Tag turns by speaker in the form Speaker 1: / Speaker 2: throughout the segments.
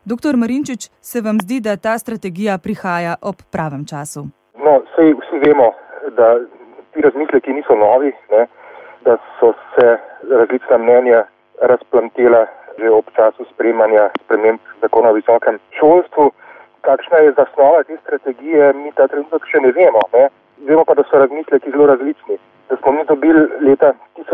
Speaker 1: Doktor Marinčič, se vam zdi, da ta strategija prihaja ob pravem času?
Speaker 2: No, vsi vemo, da ti razmisleki niso novi, ne, da so se različna mnenja razplantela že ob času sprejemanja sprememb zakona o visokem šolstvu. Kakšna je zasnova te strategije, mi ta trenutek še ne vemo. Ne. Vemo pa, da so razmisleki zelo različni. Da smo mi dobili leta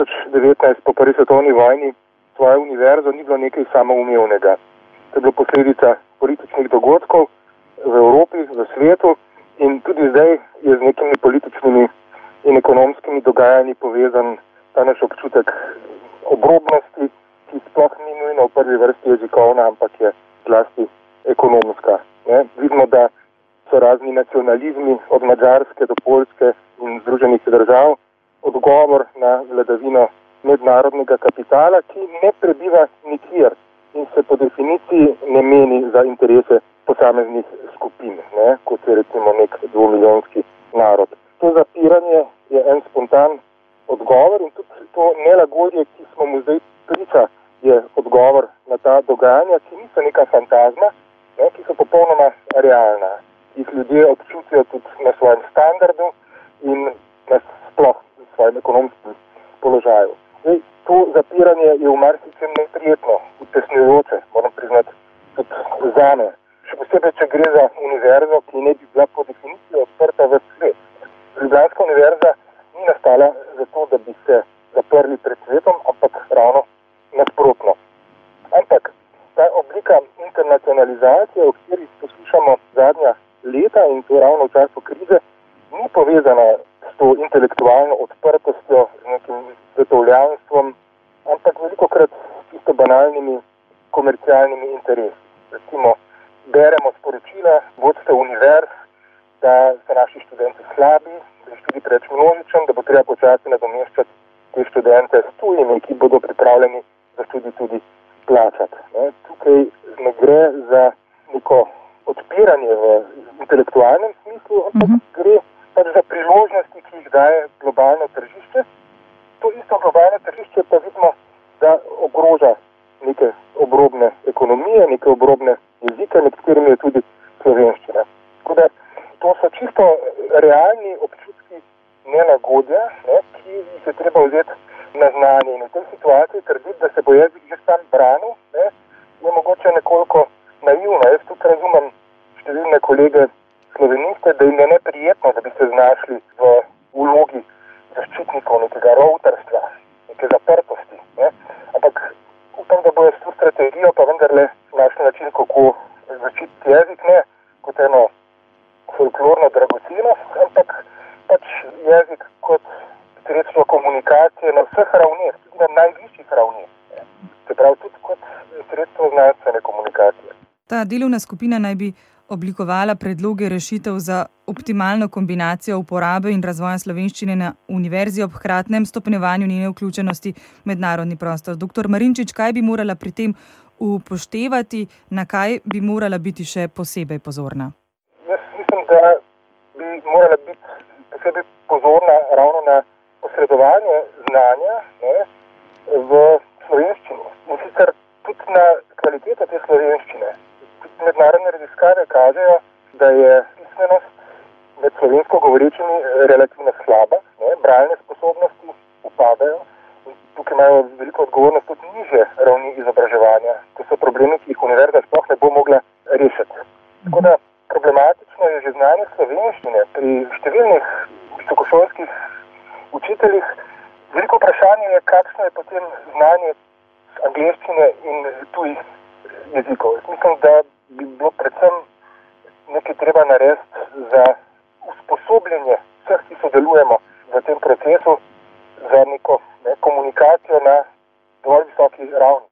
Speaker 2: 2019 po prvi svetovni vojni svojo univerzo, ni bilo nekaj samoumevnega. To je bilo posledica političnih dogodkov v Evropi, v svetu in tudi zdaj je z nekimi političnimi in ekonomskimi dogajanji povezan ta naš občutek obrobnosti, ki sploh ni nujno v prvi vrsti jezikovna, ampak je zlasti ekonomska. Ne? Vidimo, da so razni nacionalizmi od Madžarske do Poljske in Združenih držav odgovor na vladavino mednarodnega kapitala, ki ne prebiva nikjer in se po definiciji ne meni za interese posameznih skupin, ne? Kot je recimo nek 2-milijonski narod. To zapiranje je en spontan odgovor in tudi to nelagodje, ki smo mu zdaj priča, je odgovor na ta dogajanja, ki niso neka fantazma, ne, ki so popolnoma realna. Jih ljudje občutijo tudi na svojem standardu in na sploh svojem ekonomskem položaju. Zdaj, to zapiranje je v marsičem neprijetno, utesnjujoče, moram priznati, tudi zame. Še posebej, če gre za univerzo, ki ne bi bila po definiciji odprta v svet. Ljubljanska univerza ni nastala zato, da bi se zaprli pred svetom, ampak ravno nasprotno. Ampak ta oblika internacionalizacije, o kateri poslušamo zadnja leta in to ravno v času krize, ni povezana s to intelektualno odprtostjo, z nekim svetovljanstvom, ampak velikokrat s čisto banalnimi komercialnimi interesi. Recimo, beremo sporočila vodstev univerz, da so naši študenti slabi, da je študij preveč množičen, da bo treba počasi nadomeščati te študente s tujimi, ki bodo pripravljeni za študij tudi plačati. Ne. Tukaj ne gre za neko odpiranje v intelektualnem smislu, ampak gre pač za priložnosti, ki jih daje globalno tržišče. To isto globalno tržišče pa vidimo, da ogroža neke obrobne ekonomije, neke obrobne jezike, med katerimi je tudi slovenščina. Tako da to so čisto realni občutki nelagodja, ne, ki jih je treba vzeti na znanje. In v tej situaciji trditi, da se bo jezik že sam branil, ne, je mogoče nekoliko naivno. Jaz tudi razumem številne kolege sloveniste, da jim je neprijetno, da bi se znašli v vlogi zaščitnikov nekega rovtarstva, neke zaprtosti. Ne. Ampak upam, da bojo s to strategijo pa vendarle našli način, kako zaščititi jezik, ne kot eno folklorno dragocenost, ampak pač jezik kot sredstvo komunikacije na vseh ravneh, tudi na najvišjih ravneh. Se pravi, tudi kot sredstvo znanstvene komunikacije.
Speaker 1: Ta delovna skupina naj bi oblikovala predloge rešitev za optimalno kombinacijo uporabe in razvoja slovenščine na univerzi ob hkratnem stopnjevanju njene vključenosti v mednarodni prostor. Doktor Marinčič, kaj bi morala pri tem upoštevati, na kaj bi morala biti še posebej pozorna?
Speaker 2: Jaz mislim, da bi morala biti posebej pozorna ravno na posredovanje znanja, ne, v slovenščini. In sicer tudi na kvaliteto te slovenščine. Mednarodne raziskave kažejo, da je pismenost med slovensko govorečimi relativno slaba, ne, bralne sposobnosti upadajo in tukaj imajo veliko odgovornost tudi nižje ravni izobraževanja. To so problemi, ki jih univerza sploh ne bo mogla rešiti. Tako da problematično je že znanje slovenščine pri številnih visokošolskih učiteljih. Veliko vprašanje je, kakšno je potem znanje angleščine in tujih jezikov. Mislim, da bi bilo predvsem nekaj treba narediti za usposobljenje vseh, ki sodelujemo v tem procesu, za neko komunikacijo na dovolj visoki ravni.